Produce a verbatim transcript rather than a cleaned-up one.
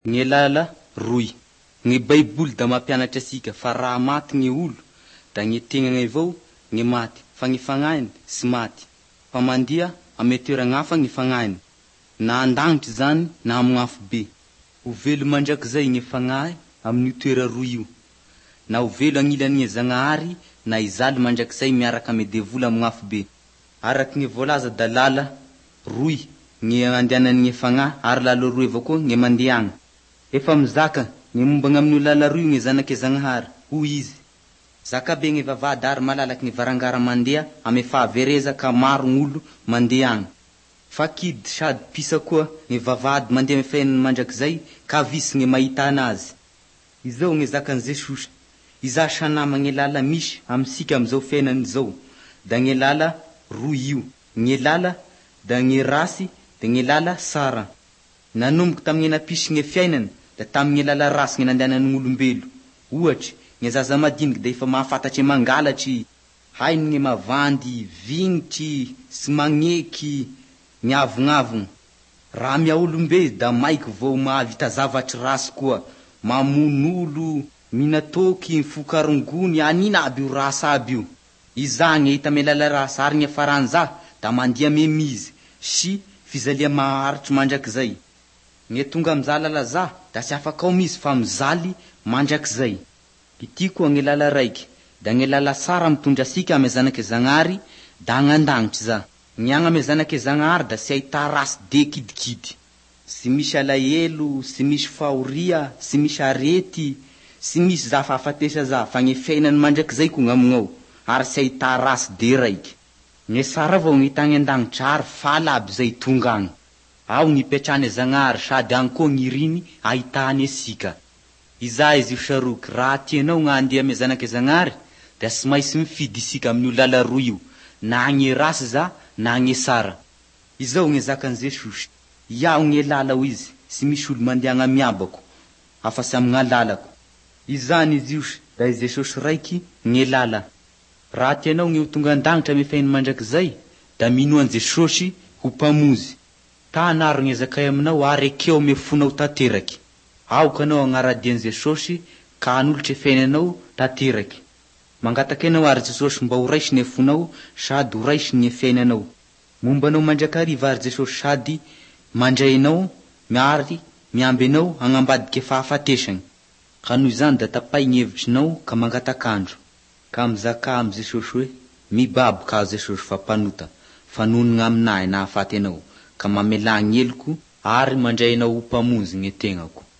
Nye lala roy. Nye baiboly da mampianatra asika fa raha maty nye olo da nye tegnany avao nye maty, fa nye fagnainy tsy maty. Fa mandia ame toeragnafa nye fagnainy, na andagnitry zany na amgn'afo be. Ho velo mandrakizay nye fagnahy amin'ny toera roy io, na ho velo agnilan'ny Zagnahary na izaly mandrakizay miaraka ame devoly amgn'afo be. Araky nye voalaza da lala roy nye andehanan'ny fagnahy, ary lala roy avao koa nye mandeha agny. Efa mizaka nye momba gn'amin'io lala roy nye zanaky Zagnahary, hoy izy: zakabe nye vavahady ary malalaky nye varangara mandeha ame fahavereza ka maro gn'olo mandeha agny. Fa kidy sady pisa koa nye vavahady mandeha ame fiainany mandrakizay ka visy nye mahita anazy. Izao nye zakan'i Jesosy: iza sanama nye lala misy amsika amizao fiainany zao, da nye lala roy io, nye lala da nye rasy da nye lala sara. Nanomboky tamin'ny napisy nye fiainany da tamin'ny lala rasy nye nandehanan'ny olombelo. Ohatry, nye zaza madiniky da efa mahafantatry mangalatry, hainy nye mavandy, vignitry, sy magneky, miavonavony. Raha mia olombe da maiky vao mahavita zavatry rasy koa, mamon'olo, minatoky, mifokarongony, anina aby io rasy aby io. Iza nye hita ame lala rasy, ary nye faranza da mandia memizy sy fizalia maharitry mandrakizay. Nye tonga amza lala za da tsy afaka ao mizy fa mizaly mandrakizay. Ity koa nye lala raiky, da nye lala sara mitondra asika ame zanaky Zagnahary da agnandagnitry za. Ny agny ame zanaky Zagnahary da tsy ahita rasy de kidikidy, tsy misy alahelo, tsy misy fahoria, tsy misy arety, tsy misy za fahafatesa za, fa nye fiainany mandrakizay koa gn'amignao, ary tsy ahita rasy de raiky. Nye sara avao ny tagny andagnitry, ary fala aby zay tonga agny. Ao ny petrany Zagnahary sady agny koa gn'iriny ahitany asika. Iza izy io saroky, raha tianao gn'andeha ame zanaky Zagnahary da tsy maintsy mifidy isika amin'io lala roy io, na nye rasy za na nye sara. Izao nye zakan'i Jesosy: iaho nye lala ho izy, tsy misy olo mandeha gn'amiabako afa-tsy amign'alalako. Izany izy io da i Jesosy raiky nye lala. Raha tianao nye ho tonga andagnitry ame fiainany mandrakizay da mino an Jesosy ho mpamozy. Ta anaro nye zakay aminao ary ekeo ame fonao tanteraky. Aoka anao agnaradian'i Jesosy ka hanolotry fiainanao tanteraky. Mangataky anao ary Jesosy mba ho raisy nye fonao sady ho raisy nye fiainanao. Mombanao mandrakariva ary Jesosy sady mandrainao, miary miamby anao agnambadiky fahafatesany. Ka noho izany da tapay ny hevitrinao ka mangatakandro, ka mizaka amy Jesosy hoe: mibaby ka Jesosy fa mpanota, fa nohony gn'aminahy nahafaty anao, ka mamelagny eloko ary mandrainao ho mpamonzy nye tegnako.